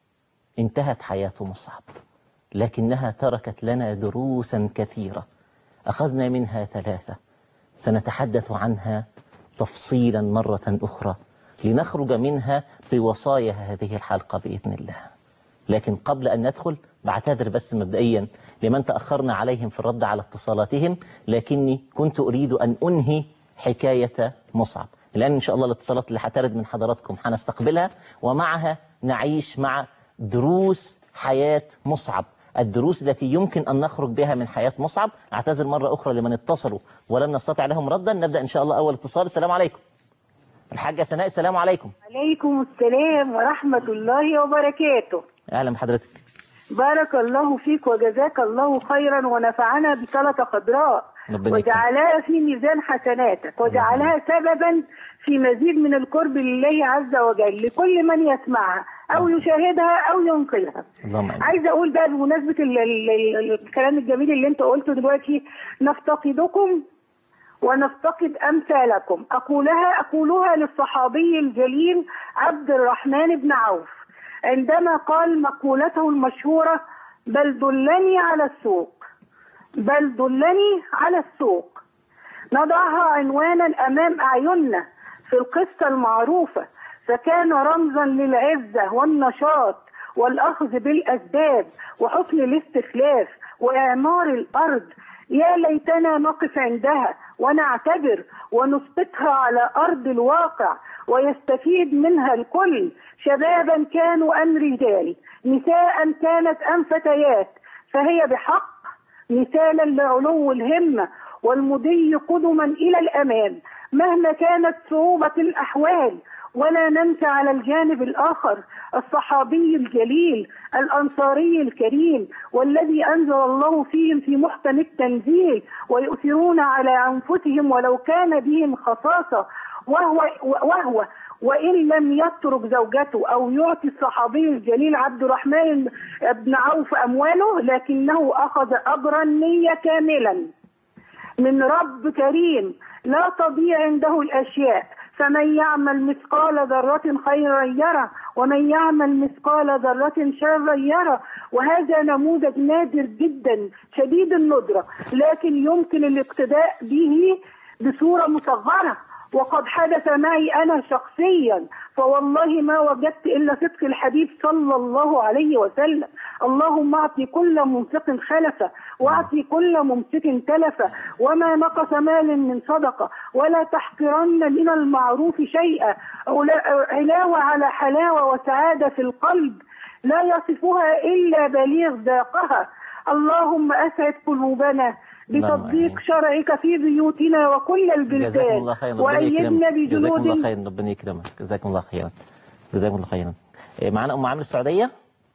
انتهت حياة مصعب، لكنها تركت لنا دروسا كثيرة أخذنا منها ثلاثة سنتحدث عنها تفصيلا مرة أخرى لنخرج منها بوصايا هذه الحلقة بإذن الله. لكن قبل أن ندخل بعتذر بس مبدئيا لمن تأخرنا عليهم في الرد على اتصالاتهم، لكني كنت أريد أن أنهي حكاية مصعب. الآن إن شاء الله الاتصالات اللي هترد من حضراتكم هنستقبلها، ومعها نعيش مع دروس حياة مصعب، الدروس التي يمكن أن نخرج بها من حياة مصعب. أعتذر مرة أخرى لمن اتصلوا ولم نستطع لهم ردا. نبدأ إن شاء الله أول اتصال. السلام عليكم. الحاجة سناء، السلام عليكم. عليكم السلام ورحمة الله وبركاته. أهلا بحضرتك. بارك الله فيك وجزاك الله خيرا ونفعنا بسلطة خضراء وجعلها في ميزان حسناتك وجعلها سببا في مزيد من القرب لله عز وجل لكل من يسمعها أو يشاهدها أو ينقلها. عايزة أقول بقى بمناسبة الكلام الجميل اللي أنت قلته دلوقتي، نفتقدكم ونفتقد أمثالكم. أقولها أقولها للصحابي الجليل عبد الرحمن بن عوف عندما قال مقولته المشهورة: بل دلني على السوق، بل دلني على السوق. نضعها عنوانا أمام أعيننا في القصة المعروفة، فكان رمزا للعزة والنشاط والأخذ بالأسباب وحسن الاستخلاف وإعمار الأرض. يا ليتنا نقف عندها ونعتبر ونسقطها على أرض الواقع ويستفيد منها الكل، شبابا كانوا أم رجال، نساء كانت أم فتيات، فهي بحق مثالا لعلو الهمة والمضي قدما إلى الأمام مهما كانت صعوبة الأحوال. ولا ننسى على الجانب الآخر الصحابي الجليل الأنصاري الكريم والذي أنزل الله فيهم في محكم التنزيل: ويؤثرون على أنفسهم ولو كان بهم خصاصة، وهو, وهو وإن لم يترك زوجته أو يعطي الصحابي الجليل عبد الرحمن بن عوف أمواله، لكنه أخذ أجر النية كاملا من رب كريم لا تضيع عنده الأشياء، فمن يعمل مثقال ذرة خيرا يره ومن يعمل مثقال ذرة شرا يره. وهذا نموذج نادر جدا شديد الندرة، لكن يمكن الاقتداء به بصورة مصغرة، وقد حدث معي أنا شخصيا، فوالله ما وجدت إلا صدق الحبيب صلى الله عليه وسلم. اللهم أعطي كل ممسك خلفة وأعطي كل ممسك تلفة، وما نقص مال من صدقة ولا تحقرن من المعروف شيئا. علاوة على حلاوة وسعادة في القلب لا يصفها إلا بليغ ذاقها. اللهم أسعد قلوبنا بتطبيق شرعك في بيوتنا وكل البلدان، وأيدنا بجنود. جزاكم الله خيرا، ربنا يكرمك. جزاكم الله خيرا، جزاكم الله خيرا. معنا أم عامر السعودية.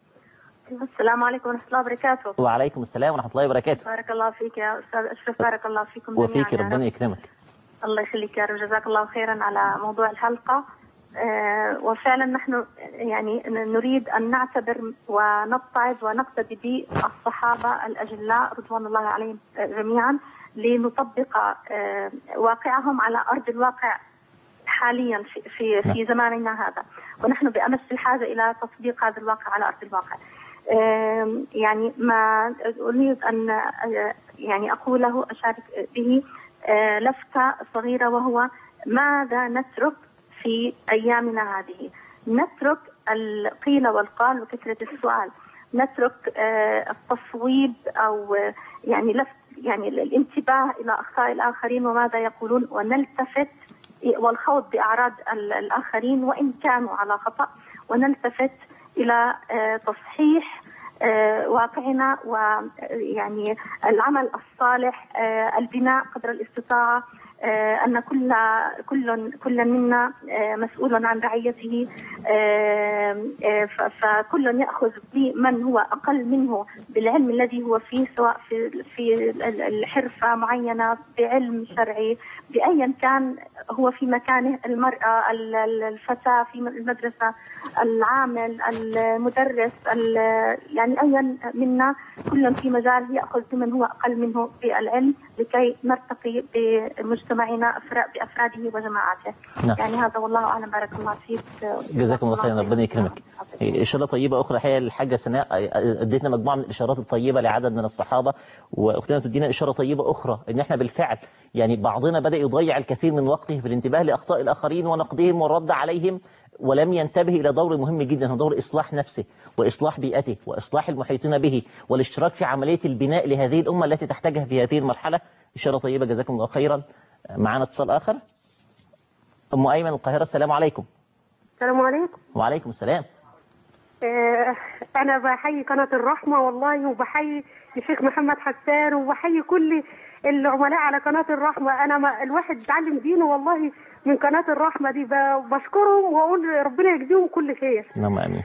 السلام عليكم ورحمة الله وبركاته. وعليكم السلام ورحمة الله وبركاته. بارك الله فيك يا أستاذ أشرف، بارك الله فيكم وفيك، ربنا يكرمك. الله يخليك يا رب، جزاك الله خيرا على موضوع الحلقة. آه وفعلا نحن يعني نريد أن نعتبر ونتعظ ونقتدي بالصحابة الأجلاء رضوان الله عليهم جميعا، لنطبق آه واقعهم على أرض الواقع حاليا في في, في زماننا هذا، ونحن بأمس الحاجة إلى تطبيق هذا الواقع على أرض الواقع. آه يعني ما أريد أن آه يعني أقوله أشارك به آه لفتة صغيرة، وهو ماذا نترك في أيامنا هذه؟ نترك القيل والقال وكثرة السؤال، نترك آه التصويب أو آه يعني لفت يعني الانتباه إلى أخطاء الآخرين وماذا يقولون، ونلتفت والخوض بأعراض الآخرين وإن كانوا على خطأ، ونلتفت إلى آه تصحيح آه واقعنا، ويعني العمل الصالح، آه البناء قدر الاستطاعة، آه أن كل كل كل منا آه مسؤول عن رعيته، آه آه فكل يأخذ بمن هو أقل منه بالعلم الذي هو فيه، سواء في في الحرفة معينة، بعلم شرعي، بأيا كان هو في مكانه، المرأة، الفتاة في المدرسة، العامل، المدرس، يعني أيا منا كل في مجال يأخذ بمن هو أقل منه بالعلم لكي نرتقي بمجتمعنا بأفراده وجماعاته. نعم. يعني هذا والله أعلم. بارك الله فيك. جزاكم الله خيرا، ربنا يكرمك. إشارة طيبة أخرى حقيقة الحاجة سناء اديتنا مجموعة من الإشارات الطيبة لعدد من الصحابة، وأختنا تدينا إشارة طيبة أخرى إن إحنا بالفعل يعني بعضنا بدأ يضيع الكثير من وقته في الانتباه لأخطاء الآخرين ونقدهم والرد عليهم، ولم ينتبه إلى دور مهم جدا، هو دور إصلاح نفسه وإصلاح بيئته وإصلاح المحيطين به والاشتراك في عملية البناء لهذه الأمة التي تحتاجها في هذه المرحلة. إشارة طيبة، جزاكم الله خيرا. معنا اتصال آخر. أم أيمن القاهرة، السلام عليكم. السلام عليكم. وعليكم السلام. آه أنا بحيي قناة الرحمة والله، وبحيي الشيخ محمد حسان، وبحيي كل العملاء على قناة الرحمة. أنا ما الواحد اتعلم دينه والله من قناة الرحمة دي، بشكرهم وأقول ربنا يجزيهم كل خير. نعم آمين.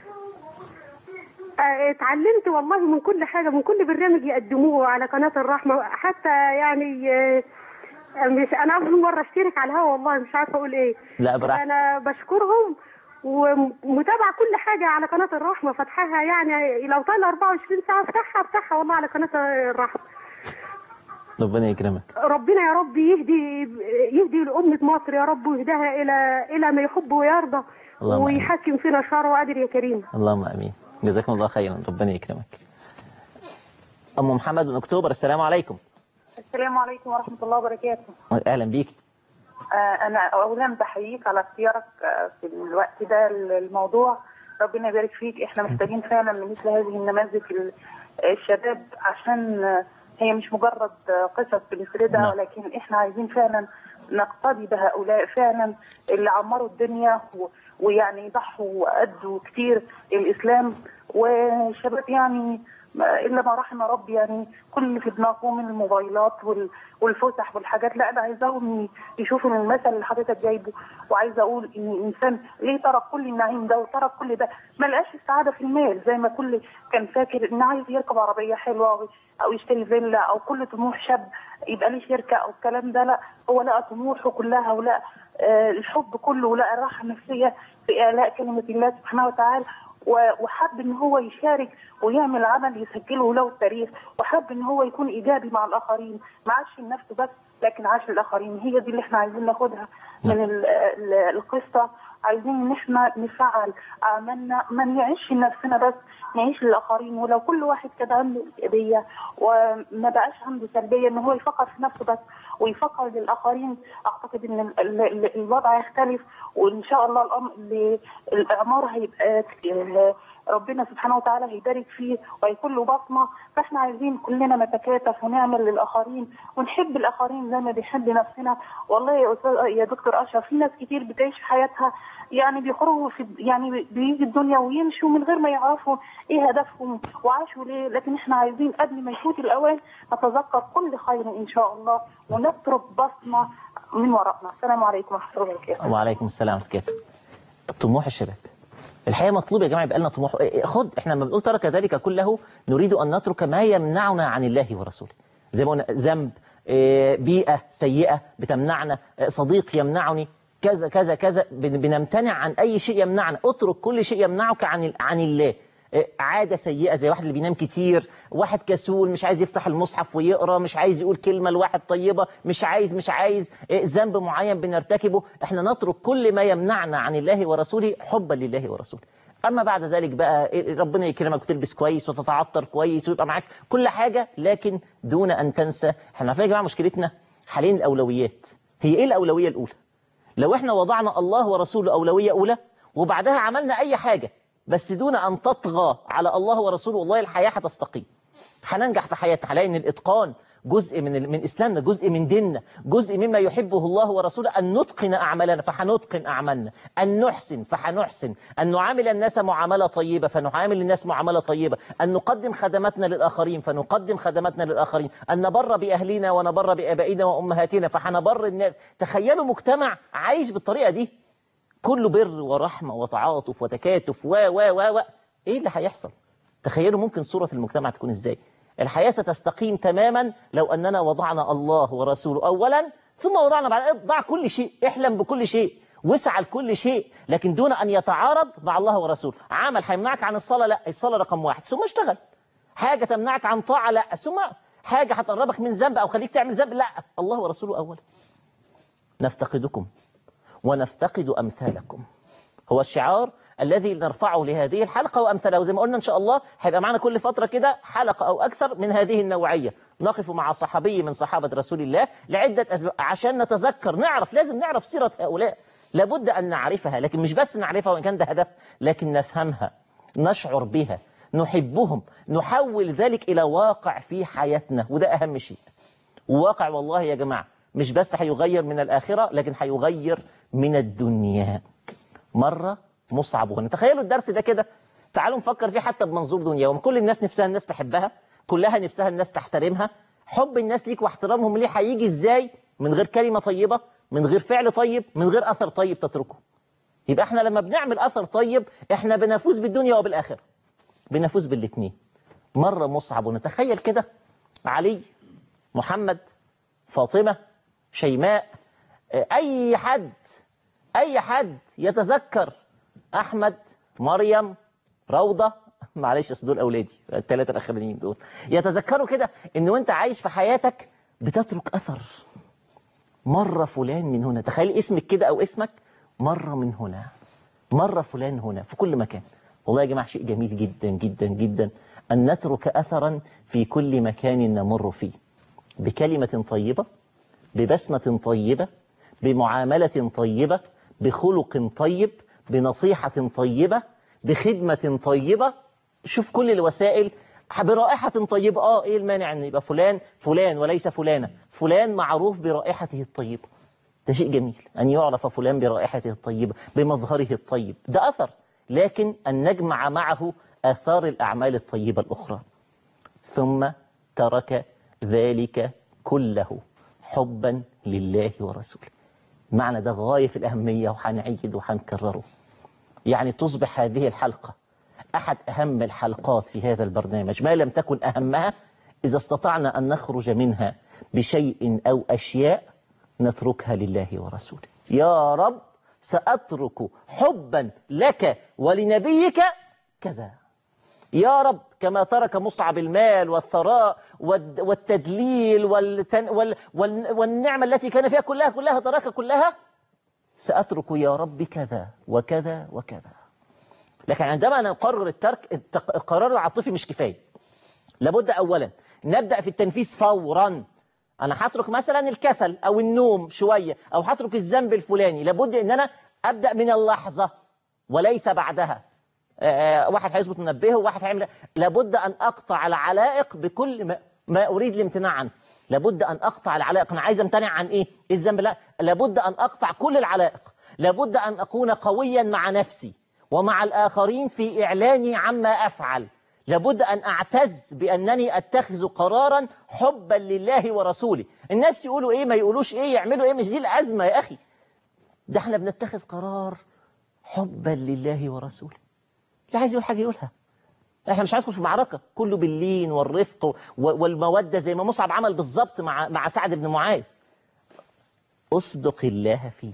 اتعلمت والله من كل حاجة، من كل برنامج يقدموه على قناة الرحمة، حتى يعني مش أنا أول مرة اشترك على الهوا والله، مش عارفة أقول إيه. لا براحتك. أنا بشكرهم ومتابعة كل حاجة على قناة الرحمة، فتحها يعني لو طال أربعة وعشرين ساعة افتحها افتحها والله على قناة الرحمة. ربنا يكرمك. ربنا يا رب يهدي يهدي لأمة مصر يا رب، ويهديها إلى إلى ما يحب ويرضى، ويحكم فينا شر وقادر يا كريم. اللهم آمين. جزاكم الله خيرا، ربنا يكرمك. أم محمد من أكتوبر، السلام عليكم. السلام عليكم ورحمة الله وبركاته. أهلا بيك. أنا أولا بحييك على اختيارك في الوقت ده الموضوع، ربنا يبارك فيك. إحنا محتاجين فعلا لمثل هذه النماذج الشباب، عشان هي مش مجرد قصص بنسردها، ولكن إحنا عايزين فعلا نقتدي بهؤلاء فعلا اللي عمروا الدنيا ويعني ضحوا قدوا كتير الإسلام. وشباب يعني إلا ما رحم ربي، يعني كل في دماغهم من الموبايلات والفسح والحاجات. لا أنا عايزاهم يشوفوا من المثل اللي حضرتك جايبه، وعايزة أقول إن الإنسان ليه ترك كل النعيم ده وترك كل ده؟ ما لقاش السعادة في المال زي ما كل كان فاكر إن عايز يركب عربية حلوة أو يشتري فيلا، أو كل طموح شاب يبقى ليه شركة أو الكلام ده. لا، هو لقى طموحه كلها ولقى آه الحب كله، ولقى الراحة النفسية في إعلاء كلمة الله سبحانه وتعالى، وحب ان هو يشارك ويعمل عمل يسجله له التاريخ، وحب ان هو يكون ايجابي مع الاخرين، ما عاش لنفسه بس لكن عاش للاخرين. هي دي اللي احنا عايزين ناخدها من القصه. عايزين ان احنا نفعل اعمالنا، ما نعيش لنفسنا بس، نعيش للاخرين. ولو كل واحد كان عنده ايجابيه وما بقاش عنده سلبيه، ان هو يفكر في نفسه بس ويفكر للاخرين، اعتقد ان الوضع يختلف، وان شاء الله الاعمار هيبقى ربنا سبحانه وتعالى هيبارك فيه وهيكون له بصمه. فاحنا عايزين كلنا نتكاتف ونعمل للاخرين ونحب الاخرين زي ما بنحب نفسنا. والله يا استاذ يا دكتور اشرف، في ناس كتير بتعيش حياتها يعني بيخرجوا في يعني بيجي الدنيا ويمشوا من غير ما يعرفوا ايه هدفهم وعاشوا ليه، لكن احنا عايزين قبل ما يفوت الاوان نتذكر كل خير ان شاء الله ونترك بصمه من وراءنا. السلام عليكم ورحمه الله وبركاته. وعليكم السلام ورحمه الله وبركاته. طموح الشباب الحقيقه مطلوب يا جماعه، يبقى لنا طموح. خد احنا لما بنقول ترك ذلك كله نريد ان نترك ما يمنعنا عن الله ورسوله، زي ما قلنا ذنب، بيئه سيئه بتمنعنا، صديق يمنعني، كذا كذا كذا، بنمتنع عن اي شيء يمنعنا. اترك كل شيء يمنعك عن عن الله. عاده سيئه زي واحد اللي بينام كتير، واحد كسول مش عايز يفتح المصحف ويقرا، مش عايز يقول كلمه لواحد طيبه، مش عايز مش عايز ذنب معين بنرتكبه. احنا نترك كل ما يمنعنا عن الله ورسوله حبا لله ورسوله. اما بعد ذلك بقى ربنا يكرمك وتلبس كويس وتتعطر كويس ويبقى معاك كل حاجه، لكن دون ان تنسى. احنا عارفين يا جماعه مشكلتنا حاليا الاولويات. هي ايه الاولويه الاولى؟ لو احنا وضعنا الله ورسوله اولويه اولى وبعدها عملنا اي حاجه بس دون أن تطغى على الله ورسوله، والله الحياة هتستقيم، هننجح في حياتنا. هنلاقي إن الإتقان جزء من من إسلامنا، جزء من ديننا، جزء مما يحبه الله ورسوله، أن نتقن أعمالنا فحنتقن أعمالنا، أن نحسن فحنحسن، أن نعامل الناس معاملة طيبة فنعامل الناس معاملة طيبة، أن نقدم خدماتنا للآخرين فنقدم خدماتنا للآخرين، أن نبر بأهلنا ونبر بآبائنا وأمهاتنا فحنبر الناس. تخيلوا مجتمع عايش بالطريقة دي، كله بر ورحمة وتعاطف وتكاتف و و و و ايه اللي هيحصل؟ تخيلوا ممكن صورة المجتمع تكون ازاي؟ الحياة ستستقيم تماما لو اننا وضعنا الله ورسوله اولا، ثم وضعنا بعد ضع كل شيء، احلم بكل شيء، واسعى لكل شيء، لكن دون ان يتعارض مع الله ورسوله. عمل هيمنعك عن الصلاة، لا الصلاة رقم واحد، ثم اشتغل. حاجة تمنعك عن طاعة، لا، ثم حاجة هتقربك من ذنب او خليك تعمل ذنب، لا، الله ورسوله اولا. نفتقدكم ونفتقد أمثالكم هو الشعار الذي نرفعه لهذه الحلقة وأمثاله. زي ما قلنا إن شاء الله هيبقى معنا كل فترة كده حلقة أو أكثر من هذه النوعية، نقف مع صحابي من صحابة رسول الله لعدة أسباب عشان نتذكر، نعرف، لازم نعرف سيرة هؤلاء، لابد أن نعرفها، لكن مش بس نعرفها وإن كان ده هدف، لكن نفهمها، نشعر بها، نحبهم، نحول ذلك إلى واقع في حياتنا، وده أهم شيء. واقع والله يا جماعة مش بس هيغير من الآخرة، لكن هيغير من الدنيا. مرة مصعب وهنا، تخيلوا الدرس ده كده، تعالوا نفكر فيه حتى بمنظور دنيوي. كل الناس نفسها الناس تحبها، كلها نفسها الناس تحترمها. حب الناس ليك واحترامهم ليه هيجي ازاي؟ من غير كلمة طيبة، من غير فعل طيب، من غير أثر طيب تتركه. يبقى احنا لما بنعمل أثر طيب احنا بنفوز بالدنيا وبالآخرة، بنفوز بالاثنين. مرة مصعب ونتخيل كده علي، محمد، فاطمة، شيماء، أي حد أي حد يتذكر أحمد، مريم، روضة، معلش أصل دول أولادي الثلاثة الأخرانيين دول، يتذكروا كده إن وأنت عايش في حياتك بتترك أثر. مرة فلان من هنا، تخيل اسمك كده أو اسمك مرة من هنا، مرة فلان هنا، في كل مكان. والله يا جماعة شيء جميل جدا جدا جدا أن نترك أثرا في كل مكان نمر فيه، بكلمة طيبة، ببسمة طيبة، بمعاملة طيبة، بخلق طيب، بنصيحة طيبة، بخدمة طيبة. شوف كل الوسائل، برائحة طيبة. اه ايه المانع ان يبقى فلان فلان وليس فلانة، فلان معروف برائحته الطيبة، ده شيء جميل أن يعرف فلان برائحته الطيبة، بمظهره الطيب، ده أثر. لكن أن نجمع معه آثار الأعمال الطيبة الأخرى. ثم ترك ذلك كله حبا لله ورسوله. معنى ده غاية في الأهمية، وحنعيد وحنكرره. يعني تصبح هذه الحلقة أحد أهم الحلقات في هذا البرنامج، ما لم تكن أهمها، إذا استطعنا أن نخرج منها بشيء أو أشياء نتركها لله ورسوله. يا رب سأترك حبا لك ولنبيك كذا. يا رب كما ترك مصعب المال والثراء والتدليل والتن وال وال والنعمة التي كان فيها كلها كلها ترك كلها، سأترك يا رب كذا وكذا وكذا. لكن عندما نقرر الترك، القرار العاطفي مش كفاية. لابد أولا نبدأ في التنفيذ فورا. أنا هترك مثلا الكسل أو النوم شوية، أو هترك الذنب الفلاني، لابد أن أنا أبدأ من اللحظة وليس بعدها. آه واحد هيظبط منبهه وواحد هيعمل، لابد أن أقطع العلائق بكل ما, ما أريد الامتناع عنه. لابد أن أقطع العلائق. أنا عايز امتنع عن إيه؟ الذنب؟ لا، لابد أن أقطع كل العلائق. لابد أن أكون قويا مع نفسي ومع الآخرين في إعلاني عما أفعل. لابد أن أعتز بأنني أتخذ قرارا حبا لله ورسوله. الناس يقولوا إيه ما يقولوش إيه، يعملوا إيه، مش دي الأزمة يا أخي. ده احنا بنتخذ قرار حبا لله ورسوله. اللي عايز يقول حاجة يقولها. احنا مش هندخل في معركة، كله باللين والرفق والمودة زي ما مصعب عمل بالظبط مع مع سعد بن معاذ. أصدق الله فيه.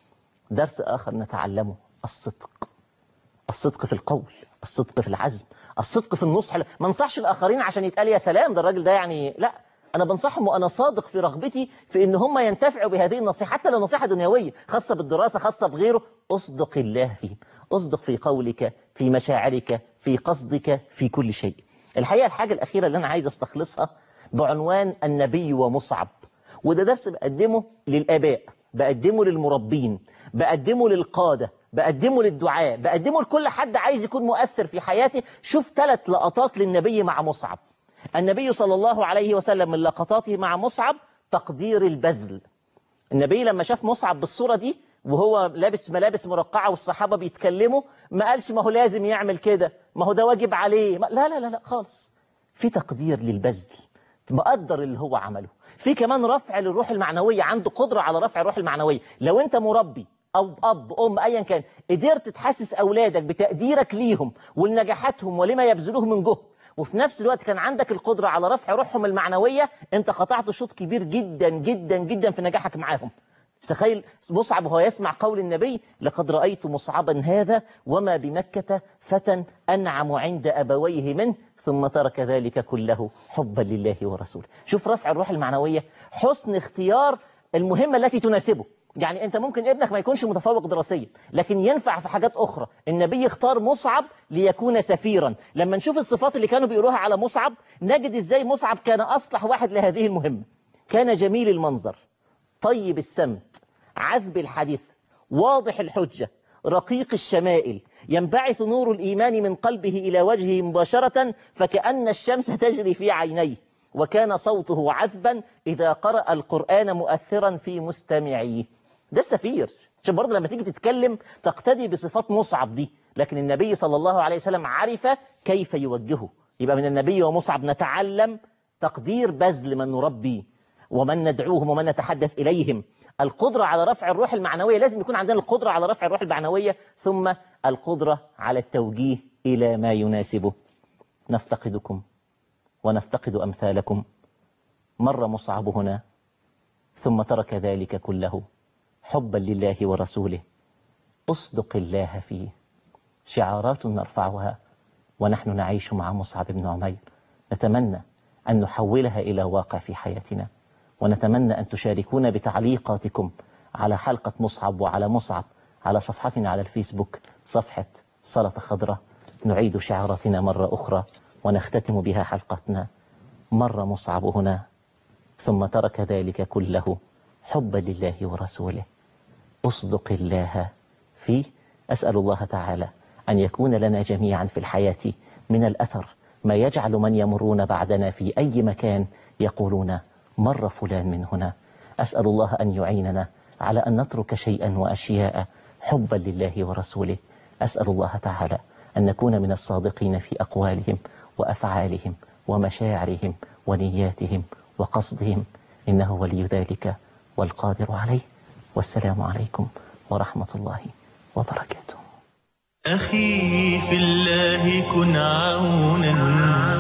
درس آخر نتعلمه الصدق. الصدق في القول، الصدق في العزم، الصدق في النصح. ما انصحش الآخرين عشان يتقال يا سلام ده الراجل ده يعني، لا، أنا بنصحهم وأنا صادق في رغبتي في إن هم ينتفعوا بهذه النصيحة، حتى لو نصيحة دنيوية خاصة بالدراسة خاصة بغيره. أصدق الله فيه، أصدق في قولك، في مشاعرك، في قصدك، في كل شيء. الحقيقة الحاجة الأخيرة اللي أنا عايز أستخلصها بعنوان النبي ومصعب، وده درس بقدمه للآباء، بقدمه للمربين، بقدمه للقادة، بقدمه للدعاء، بقدمه لكل حد عايز يكون مؤثر في حياته. شوف ثلاث لقطات للنبي مع مصعب. النبي صلى الله عليه وسلم من لقطاته مع مصعب تقدير البذل. النبي لما شاف مصعب بالصورة دي وهو لابس ملابس مرقعة والصحابة بيتكلموا، ما قالش ما هو لازم يعمل كده، ما هو ده واجب عليه، لا لا لا لا خالص. في تقدير للبذل، مقدر اللي هو عمله. في كمان رفع للروح المعنوية، عنده قدرة على رفع الروح المعنوية. لو انت مربي أو أب أم أيا كان، قدرت تحسس أولادك بتقديرك ليهم ولنجاحاتهم ولما يبذلوه من جهد، وفي نفس الوقت كان عندك القدرة على رفع روحهم المعنوية، انت قطعت شوط كبير جدا جدا جدا في نجاحك معاهم. تخيل مصعب وهو يسمع قول النبي: لقد رأيت مصعبا هذا وما بمكة فتى أنعم عند أبويه منه ثم ترك ذلك كله حبا لله ورسوله. شوف رفع الروح المعنوية، حسن اختيار المهمة التي تناسبه. يعني انت ممكن ابنك ما يكونش متفوق دراسيا لكن ينفع في حاجات اخرى. النبي اختار مصعب ليكون سفيرا. لما نشوف الصفات اللي كانوا بيقولوها على مصعب نجد ازاي مصعب كان اصلح واحد لهذه المهمة. كان جميل المنظر، طيب السمت، عذب الحديث، واضح الحجة، رقيق الشمائل، ينبعث نور الإيمان من قلبه إلى وجهه مباشرة فكأن الشمس تجري في عينيه، وكان صوته عذبا إذا قرأ القرآن مؤثرا في مستمعيه. ده السفير. عشان برضه لما تيجي تتكلم تقتدي بصفات مصعب دي، لكن النبي صلى الله عليه وسلم عرف كيف يوجهه. يبقى من النبي ومصعب نتعلم تقدير بذل من نربي ومن ندعوهم ومن نتحدث إليهم. القدرة على رفع الروح المعنوية، لازم يكون عندنا القدرة على رفع الروح المعنوية، ثم القدرة على التوجيه إلى ما يناسبه. نفتقدكم ونفتقد أمثالكم. مر مصعب هنا ثم ترك ذلك كله حبا لله ورسوله. أصدق الله فيه. شعارات نرفعها ونحن نعيش مع مصعب بن عمير، نتمنى أن نحولها إلى واقع في حياتنا، ونتمنى أن تشاركونا بتعليقاتكم على حلقة مصعب وعلى مصعب على صفحتنا على الفيسبوك، صفحة سلطة خضراء. نعيد شعاراتنا مرة أخرى ونختتم بها حلقتنا. مر مصعب هنا ثم ترك ذلك كله حبا لله ورسوله. أصدق الله فيه. أسأل الله تعالى أن يكون لنا جميعا في الحياة من الأثر ما يجعل من يمرون بعدنا في أي مكان يقولون مر فلان من هنا. أسأل الله أن يعيننا على أن نترك شيئا وأشياء حبا لله ورسوله. أسأل الله تعالى أن نكون من الصادقين في أقوالهم وأفعالهم ومشاعرهم ونياتهم وقصدهم، إنه ولي ذلك والقادر عليه. والسلام عليكم ورحمة الله وبركاته. أخي في الله كن عونا